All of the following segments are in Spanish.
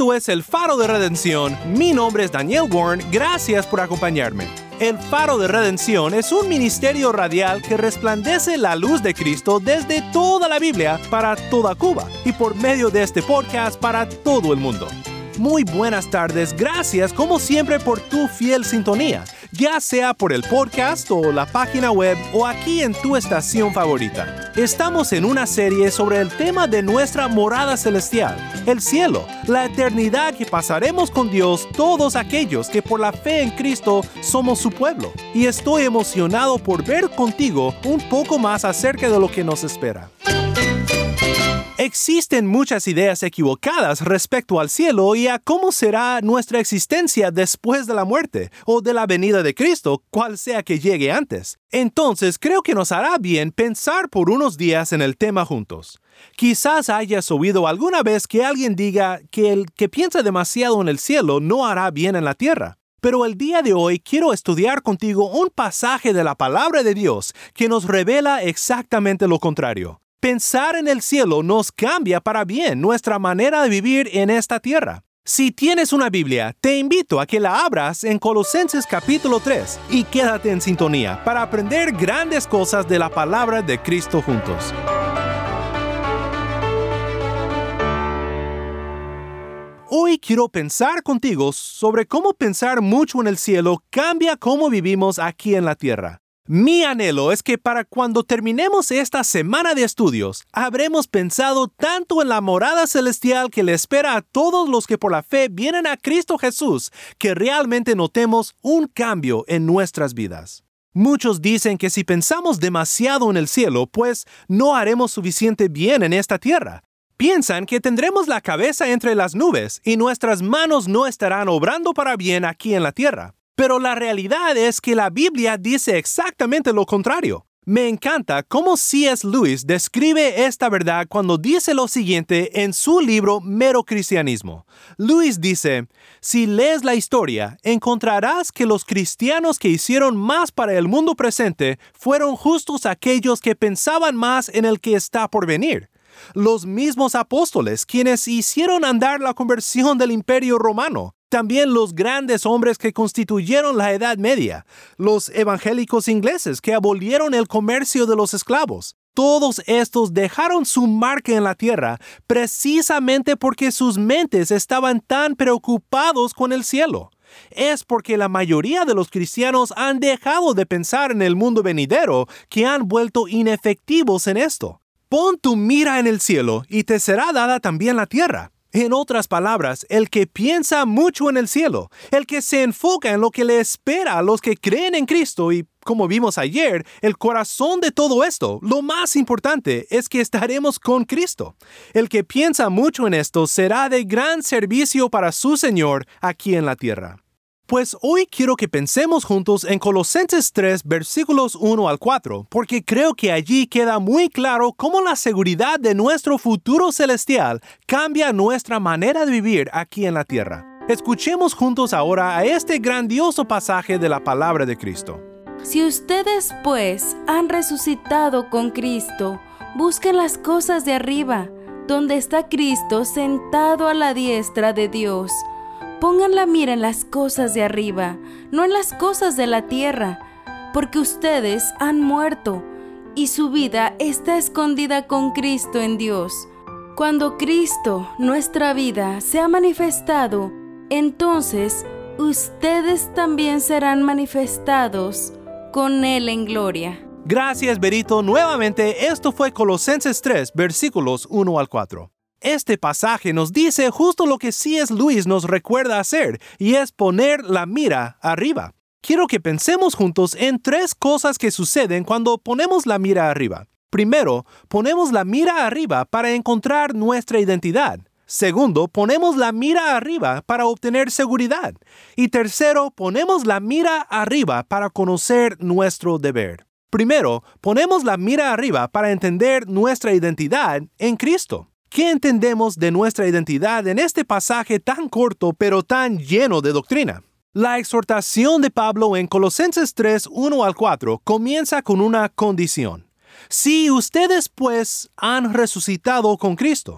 Esto es El Faro de Redención. Mi nombre es Daniel Warren. Gracias por acompañarme. El Faro de Redención es un ministerio radial que resplandece la luz de Cristo desde toda la Biblia para toda Cuba y por medio de este podcast para todo el mundo. Muy buenas tardes, gracias como siempre por tu fiel sintonía, ya sea por el podcast o la página web o aquí en tu estación favorita. Estamos en una serie sobre el tema de nuestra morada celestial, el cielo, la eternidad que pasaremos con Dios todos aquellos que por la fe en Cristo somos su pueblo. Y estoy emocionado por ver contigo un poco más acerca de lo que nos espera. Existen muchas ideas equivocadas respecto al cielo y a cómo será nuestra existencia después de la muerte o de la venida de Cristo, cual sea que llegue antes. Entonces, creo que nos hará bien pensar por unos días en el tema juntos. Quizás hayas oído alguna vez que alguien diga que el que piensa demasiado en el cielo no hará bien en la tierra. Pero el día de hoy quiero estudiar contigo un pasaje de la palabra de Dios que nos revela exactamente lo contrario. Pensar en el cielo nos cambia para bien nuestra manera de vivir en esta tierra. Si tienes una Biblia, te invito a que la abras en Colosenses capítulo 3 y quédate en sintonía para aprender grandes cosas de la palabra de Cristo juntos. Hoy quiero pensar contigo sobre cómo pensar mucho en el cielo cambia cómo vivimos aquí en la tierra. Mi anhelo es que para cuando terminemos esta semana de estudios, habremos pensado tanto en la morada celestial que le espera a todos los que por la fe vienen a Cristo Jesús, que realmente notemos un cambio en nuestras vidas. Muchos dicen que si pensamos demasiado en el cielo, pues no haremos suficiente bien en esta tierra. Piensan que tendremos la cabeza entre las nubes y nuestras manos no estarán obrando para bien aquí en la tierra. Pero la realidad es que la Biblia dice exactamente lo contrario. Me encanta cómo C.S. Lewis describe esta verdad cuando dice lo siguiente en su libro Mero Cristianismo. Lewis dice, si lees la historia, encontrarás que los cristianos que hicieron más para el mundo presente fueron justos aquellos que pensaban más en el que está por venir. Los mismos apóstoles, quienes hicieron andar la conversión del Imperio Romano. También los grandes hombres que constituyeron la Edad Media, los evangélicos ingleses que abolieron el comercio de los esclavos. Todos estos dejaron su marca en la tierra precisamente porque sus mentes estaban tan preocupados con el cielo. Es porque la mayoría de los cristianos han dejado de pensar en el mundo venidero que han vuelto inefectivos en esto. Pon tu mira en el cielo y te será dada también la tierra. En otras palabras, el que piensa mucho en el cielo, el que se enfoca en lo que le espera a los que creen en Cristo y, como vimos ayer, el corazón de todo esto, lo más importante es que estaremos con Cristo. El que piensa mucho en esto será de gran servicio para su Señor aquí en la tierra. Pues hoy quiero que pensemos juntos en Colosenses 3, versículos 1 al 4, porque creo que allí queda muy claro cómo la seguridad de nuestro futuro celestial cambia nuestra manera de vivir aquí en la tierra. Escuchemos juntos ahora a este grandioso pasaje de la palabra de Cristo. Si ustedes, pues, han resucitado con Cristo, busquen las cosas de arriba, donde está Cristo sentado a la diestra de Dios. Pongan la mira en las cosas de arriba, no en las cosas de la tierra, porque ustedes han muerto y su vida está escondida con Cristo en Dios. Cuando Cristo, nuestra vida, sea manifestado, entonces ustedes también serán manifestados con Él en gloria. Gracias, Berito. Nuevamente, esto fue Colosenses 3, versículos 1 al 4. Este pasaje nos dice justo lo que C.S. Lewis nos recuerda hacer, y es poner la mira arriba. Quiero que pensemos juntos en 3 cosas que suceden cuando ponemos la mira arriba. Primero, ponemos la mira arriba para encontrar nuestra identidad. Segundo, ponemos la mira arriba para obtener seguridad. Y tercero, ponemos la mira arriba para conocer nuestro deber. Primero, ponemos la mira arriba para entender nuestra identidad en Cristo. ¿Qué entendemos de nuestra identidad en este pasaje tan corto pero tan lleno de doctrina? La exhortación de Pablo en Colosenses 3, 1 al 4 comienza con una condición. Si ustedes pues han resucitado con Cristo.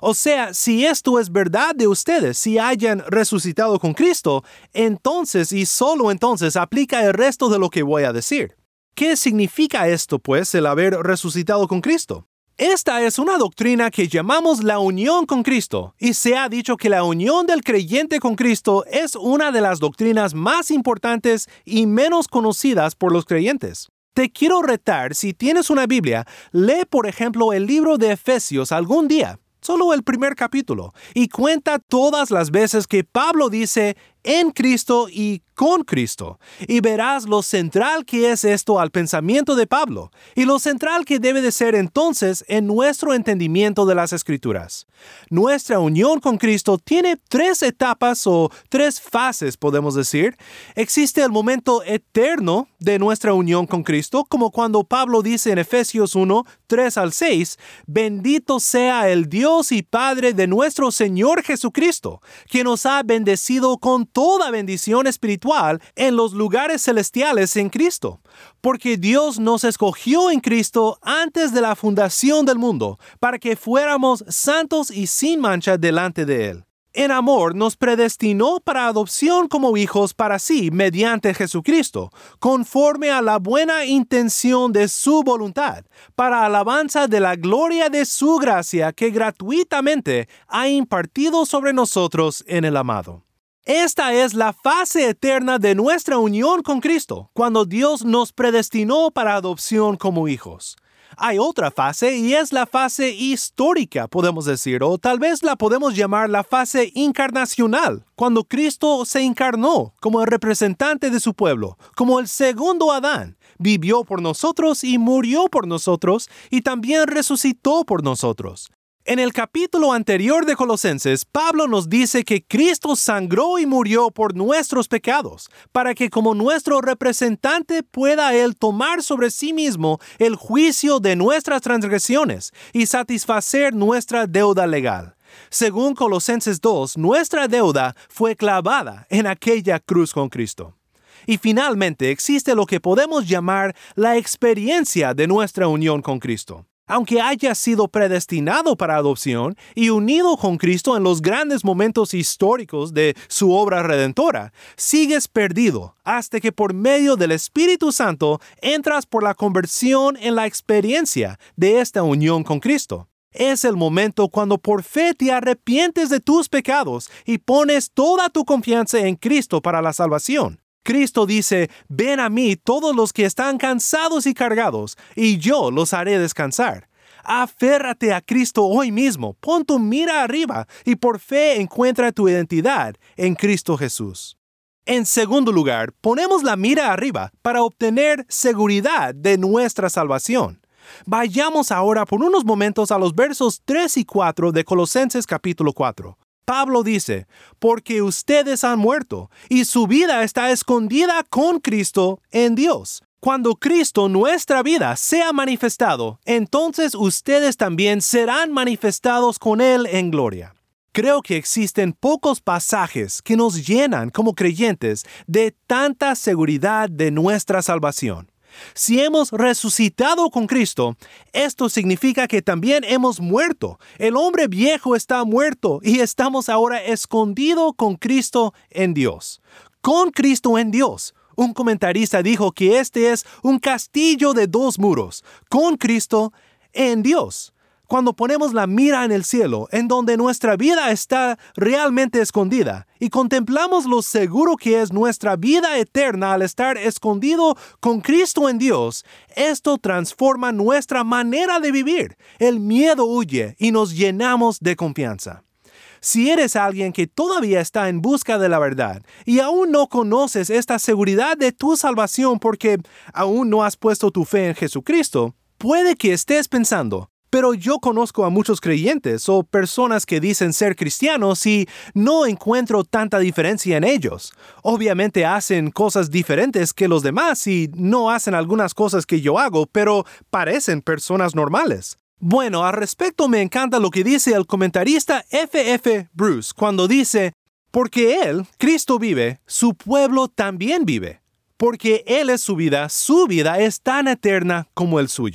O sea, si esto es verdad de ustedes, si hayan resucitado con Cristo, entonces y solo entonces aplica el resto de lo que voy a decir. ¿Qué significa esto, pues, el haber resucitado con Cristo? Esta es una doctrina que llamamos la unión con Cristo, y se ha dicho que la unión del creyente con Cristo es una de las doctrinas más importantes y menos conocidas por los creyentes. Te quiero retar, si tienes una Biblia, lee por ejemplo el libro de Efesios algún día, solo el primer capítulo, y cuenta todas las veces que Pablo dice en Cristo y con Cristo, y verás lo central que es esto al pensamiento de Pablo, y lo central que debe de ser entonces en nuestro entendimiento de las Escrituras. Nuestra unión con Cristo tiene 3 etapas o 3 fases, podemos decir. Existe el momento eterno de nuestra unión con Cristo, como cuando Pablo dice en Efesios 1, 3 al 6, «Bendito sea el Dios y Padre de nuestro Señor Jesucristo, que nos ha bendecido con toda bendición espiritual en los lugares celestiales en Cristo, porque Dios nos escogió en Cristo antes de la fundación del mundo, para que fuéramos santos y sin mancha delante de Él. En amor nos predestinó para adopción como hijos para sí mediante Jesucristo, conforme a la buena intención de su voluntad, para alabanza de la gloria de su gracia que gratuitamente ha impartido sobre nosotros en el amado». Esta es la fase eterna de nuestra unión con Cristo, cuando Dios nos predestinó para adopción como hijos. Hay otra fase y es la fase histórica, podemos decir, o tal vez la podemos llamar la fase encarnacional, cuando Cristo se encarnó como el representante de su pueblo, como el segundo Adán, vivió por nosotros y murió por nosotros y también resucitó por nosotros. En el capítulo anterior de Colosenses, Pablo nos dice que Cristo sangró y murió por nuestros pecados, para que como nuestro representante pueda Él tomar sobre sí mismo el juicio de nuestras transgresiones y satisfacer nuestra deuda legal. Según Colosenses 2, nuestra deuda fue clavada en aquella cruz con Cristo. Y finalmente existe lo que podemos llamar la experiencia de nuestra unión con Cristo. Aunque haya sido predestinado para adopción y unido con Cristo en los grandes momentos históricos de su obra redentora, sigues perdido hasta que por medio del Espíritu Santo entras por la conversión en la experiencia de esta unión con Cristo. Es el momento cuando por fe te arrepientes de tus pecados y pones toda tu confianza en Cristo para la salvación. Cristo dice, «Ven a mí todos los que están cansados y cargados, y yo los haré descansar». Aférrate a Cristo hoy mismo, pon tu mira arriba y por fe encuentra tu identidad en Cristo Jesús. En segundo lugar, ponemos la mira arriba para obtener seguridad de nuestra salvación. Vayamos ahora por unos momentos a los versos 3 y 4 de Colosenses capítulo 4. Pablo dice, «Porque ustedes han muerto, y su vida está escondida con Cristo en Dios. Cuando Cristo, nuestra vida, sea manifestado, entonces ustedes también serán manifestados con Él en gloria». Creo que existen pocos pasajes que nos llenan como creyentes de tanta seguridad de nuestra salvación. Si hemos resucitado con Cristo, esto significa que también hemos muerto. El hombre viejo está muerto y estamos ahora escondidos con Cristo en Dios. Con Cristo en Dios. Un comentarista dijo que este es un castillo de 2 muros. Con Cristo en Dios. Cuando ponemos la mira en el cielo, en donde nuestra vida está realmente escondida, y contemplamos lo seguro que es nuestra vida eterna al estar escondido con Cristo en Dios, esto transforma nuestra manera de vivir. El miedo huye y nos llenamos de confianza. Si eres alguien que todavía está en busca de la verdad y aún no conoces esta seguridad de tu salvación porque aún no has puesto tu fe en Jesucristo, puede que estés pensando, pero yo conozco a muchos creyentes o personas que dicen ser cristianos y no encuentro tanta diferencia en ellos. Obviamente hacen cosas diferentes que los demás y no hacen algunas cosas que yo hago, pero parecen personas normales. Bueno, al respecto me encanta lo que dice el comentarista F.F. Bruce cuando dice, «Porque Él, Cristo vive, su pueblo también vive. Porque Él es su vida es tan eterna como el suyo».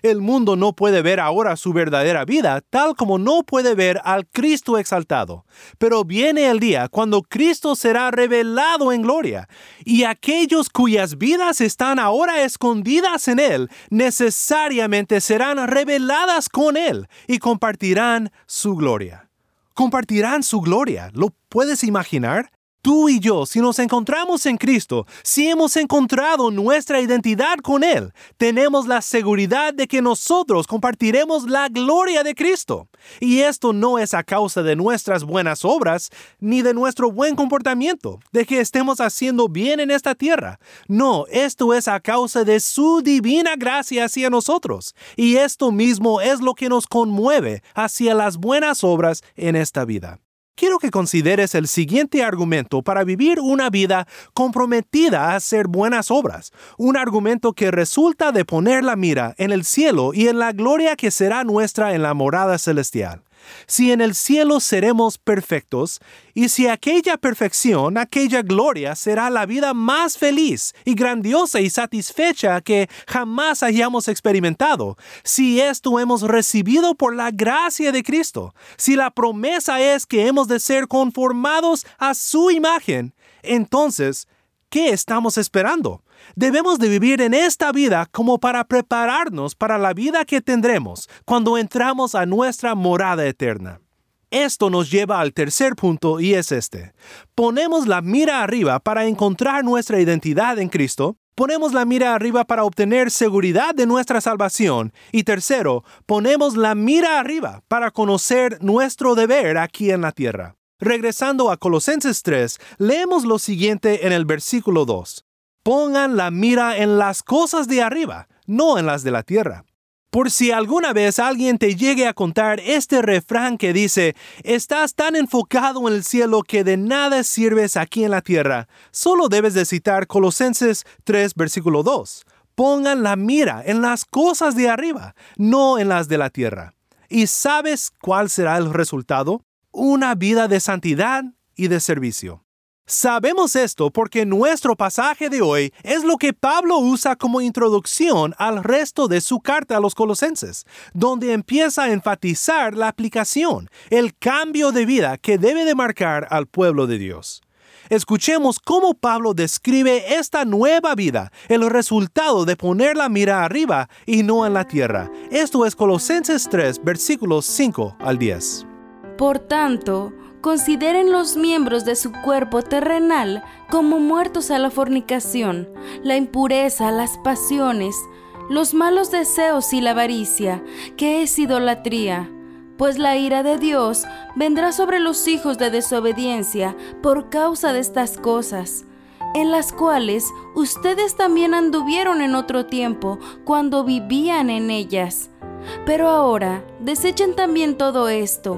El mundo no puede ver ahora su verdadera vida, tal como no puede ver al Cristo exaltado. Pero viene el día cuando Cristo será revelado en gloria, y aquellos cuyas vidas están ahora escondidas en Él, necesariamente serán reveladas con Él y compartirán su gloria. Compartirán su gloria. ¿Lo puedes imaginar? Tú y yo, si nos encontramos en Cristo, si hemos encontrado nuestra identidad con Él, tenemos la seguridad de que nosotros compartiremos la gloria de Cristo. Y esto no es a causa de nuestras buenas obras, ni de nuestro buen comportamiento, de que estemos haciendo bien en esta tierra. No, esto es a causa de su divina gracia hacia nosotros. Y esto mismo es lo que nos conmueve hacia las buenas obras en esta vida. Quiero que consideres el siguiente argumento para vivir una vida comprometida a hacer buenas obras. Un argumento que resulta de poner la mira en el cielo y en la gloria que será nuestra en la morada celestial. Si en el cielo seremos perfectos, y si aquella perfección, aquella gloria será la vida más feliz y grandiosa y satisfecha que jamás hayamos experimentado, si esto hemos recibido por la gracia de Cristo, si la promesa es que hemos de ser conformados a su imagen, entonces, ¿qué estamos esperando? Debemos de vivir en esta vida como para prepararnos para la vida que tendremos cuando entramos a nuestra morada eterna. Esto nos lleva al tercer punto y es este. Ponemos la mira arriba para encontrar nuestra identidad en Cristo. Ponemos la mira arriba para obtener seguridad de nuestra salvación. Y tercero, ponemos la mira arriba para conocer nuestro deber aquí en la tierra. Regresando a Colosenses 3, leemos lo siguiente en el versículo 2. Pongan la mira en las cosas de arriba, no en las de la tierra. Por si alguna vez alguien te llegue a contar este refrán que dice, estás tan enfocado en el cielo que de nada sirves aquí en la tierra, solo debes de citar Colosenses 3, versículo 2. Pongan la mira en las cosas de arriba, no en las de la tierra. ¿Y sabes cuál será el resultado? Una vida de santidad y de servicio. Sabemos esto porque nuestro pasaje de hoy es lo que Pablo usa como introducción al resto de su carta a los Colosenses, donde empieza a enfatizar la aplicación, el cambio de vida que debe de marcar al pueblo de Dios. Escuchemos cómo Pablo describe esta nueva vida, el resultado de poner la mira arriba y no en la tierra. Esto es Colosenses 3, versículos 5 al 10. Por tanto, consideren los miembros de su cuerpo terrenal como muertos a la fornicación, la impureza, las pasiones, los malos deseos y la avaricia, que es idolatría. Pues la ira de Dios vendrá sobre los hijos de desobediencia por causa de estas cosas, en las cuales ustedes también anduvieron en otro tiempo cuando vivían en ellas. Pero ahora desechen también todo esto: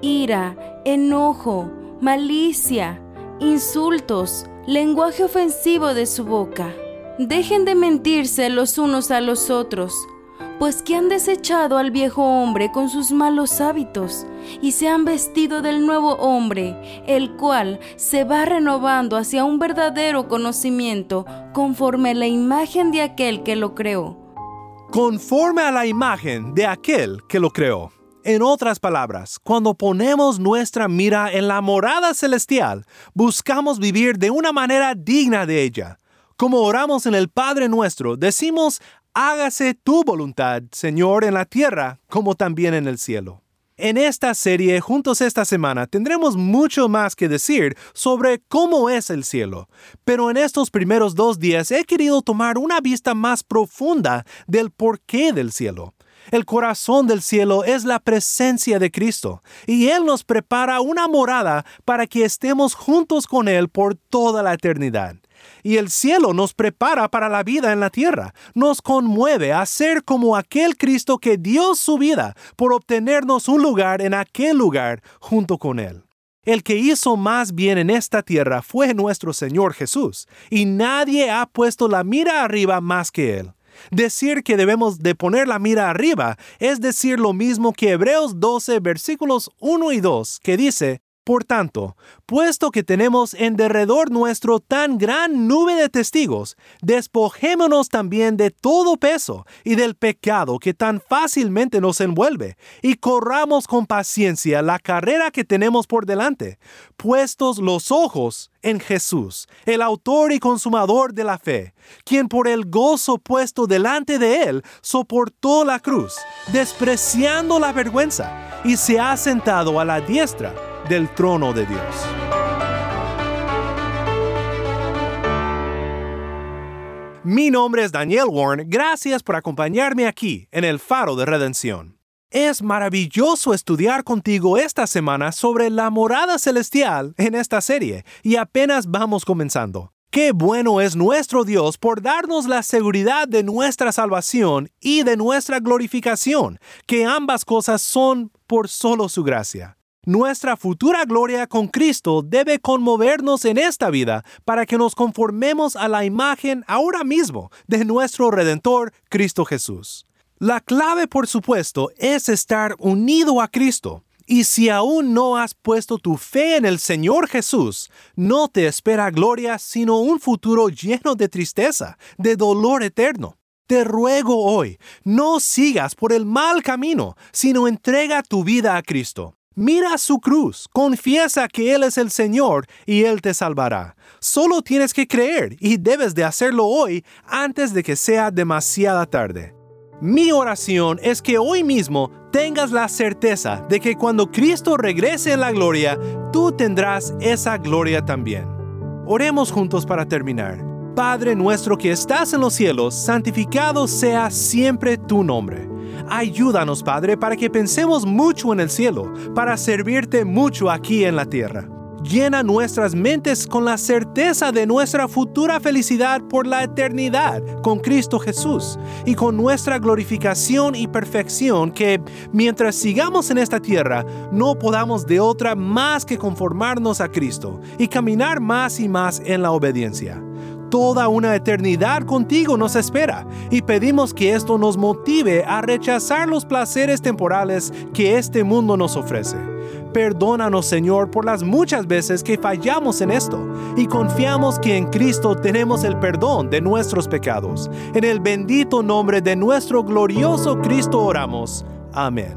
ira, enojo, malicia, insultos, lenguaje ofensivo de su boca. Dejen de mentirse los unos a los otros, pues que han desechado al viejo hombre con sus malos hábitos y se han vestido del nuevo hombre, el cual se va renovando hacia un verdadero conocimiento conforme a la imagen de aquel que lo creó. Conforme a la imagen de aquel que lo creó. En otras palabras, cuando ponemos nuestra mira en la morada celestial, buscamos vivir de una manera digna de ella. Como oramos en el Padre Nuestro, decimos, hágase tu voluntad, Señor, en la tierra como también en el cielo. En esta serie, juntos esta semana, tendremos mucho más que decir sobre cómo es el cielo. Pero en estos primeros 2 días he querido tomar una vista más profunda del porqué del cielo. El corazón del cielo es la presencia de Cristo, y Él nos prepara una morada para que estemos juntos con Él por toda la eternidad. Y el cielo nos prepara para la vida en la tierra, nos conmueve a ser como aquel Cristo que dio su vida por obtenernos un lugar en aquel lugar junto con Él. El que hizo más bien en esta tierra fue nuestro Señor Jesús, y nadie ha puesto la mira arriba más que Él. Decir que debemos de poner la mira arriba es decir lo mismo que Hebreos 12, versículos 1 y 2, que dice, Por tanto, puesto que tenemos en derredor nuestro tan gran nube de testigos, despojémonos también de todo peso y del pecado que tan fácilmente nos envuelve, y corramos con paciencia la carrera que tenemos por delante, puestos los ojos en Jesús, el autor y consumador de la fe, quien por el gozo puesto delante de él soportó la cruz, despreciando la vergüenza, y se ha sentado a la diestra del trono de Dios. Mi nombre es Daniel Warren. Gracias por acompañarme aquí en el Faro de Redención. Es maravilloso estudiar contigo esta semana sobre la morada celestial en esta serie, y apenas vamos comenzando. Qué bueno es nuestro Dios por darnos la seguridad de nuestra salvación y de nuestra glorificación, que ambas cosas son por solo su gracia. Nuestra futura gloria con Cristo debe conmovernos en esta vida para que nos conformemos a la imagen ahora mismo de nuestro Redentor, Cristo Jesús. La clave, por supuesto, es estar unido a Cristo. Y si aún no has puesto tu fe en el Señor Jesús, no te espera gloria, sino un futuro lleno de tristeza, de dolor eterno. Te ruego hoy, no sigas por el mal camino, sino entrega tu vida a Cristo. Mira su cruz, confiesa que Él es el Señor y Él te salvará. Solo tienes que creer y debes de hacerlo hoy antes de que sea demasiada tarde. Mi oración es que hoy mismo tengas la certeza de que cuando Cristo regrese en la gloria, tú tendrás esa gloria también. Oremos juntos para terminar. Padre nuestro que estás en los cielos, santificado sea siempre tu nombre. Ayúdanos, Padre, para que pensemos mucho en el cielo, para servirte mucho aquí en la tierra. Llena nuestras mentes con la certeza de nuestra futura felicidad por la eternidad con Cristo Jesús y con nuestra glorificación y perfección que, mientras sigamos en esta tierra, no podamos de otra más que conformarnos a Cristo y caminar más y más en la obediencia. Toda una eternidad contigo nos espera y pedimos que esto nos motive a rechazar los placeres temporales que este mundo nos ofrece. Perdónanos, Señor, por las muchas veces que fallamos en esto y confiamos que en Cristo tenemos el perdón de nuestros pecados. En el bendito nombre de nuestro glorioso Cristo oramos. Amén.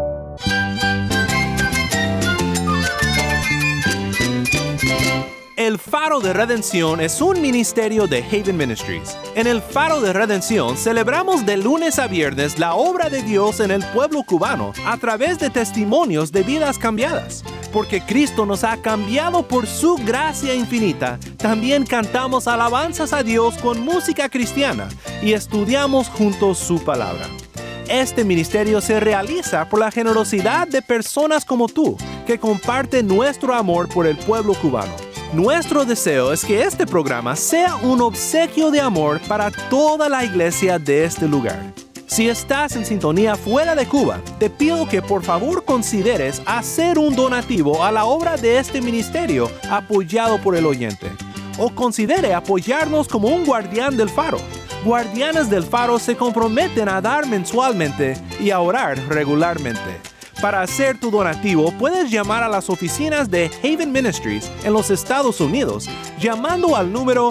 El Faro de Redención es un ministerio de Haven Ministries. En el Faro de Redención celebramos de lunes a viernes la obra de Dios en el pueblo cubano a través de testimonios de vidas cambiadas. Porque Cristo nos ha cambiado por su gracia infinita, también cantamos alabanzas a Dios con música cristiana y estudiamos juntos su palabra. Este ministerio se realiza por la generosidad de personas como tú, que comparten nuestro amor por el pueblo cubano. Nuestro deseo es que este programa sea un obsequio de amor para toda la iglesia de este lugar. Si estás en sintonía fuera de Cuba, te pido que por favor consideres hacer un donativo a la obra de este ministerio apoyado por el oyente. O considere apoyarnos como un guardián del faro. Guardianes del faro se comprometen a dar mensualmente y a orar regularmente. Para hacer tu donativo, puedes llamar a las oficinas de Haven Ministries en los Estados Unidos, llamando al número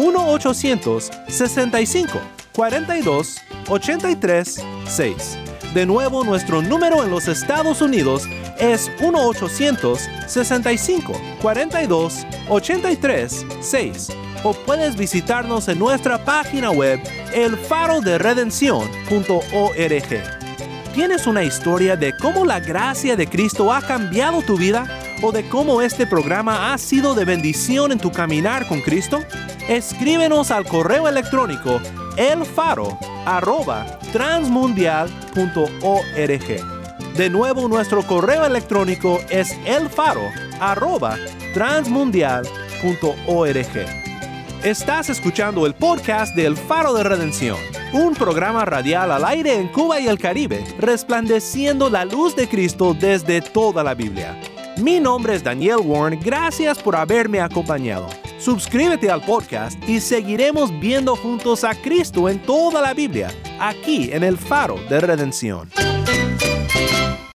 1-865-42-83-6. De nuevo, nuestro número en los Estados Unidos es 1-800-65-42-83-6. O puedes visitarnos en nuestra página web elfaroderedención.org. ¿Tienes una historia de cómo la gracia de Cristo ha cambiado tu vida? ¿O de cómo este programa ha sido de bendición en tu caminar con Cristo? Escríbenos al correo electrónico elfaro@transmundial.org. De nuevo, nuestro correo electrónico es elfaro@transmundial.org. Estás escuchando el podcast de El Faro de Redención, un programa radial al aire en Cuba y el Caribe, resplandeciendo la luz de Cristo desde toda la Biblia. Mi nombre es Daniel Warren, gracias por haberme acompañado. Suscríbete al podcast y seguiremos viendo juntos a Cristo en toda la Biblia, aquí en El Faro de Redención.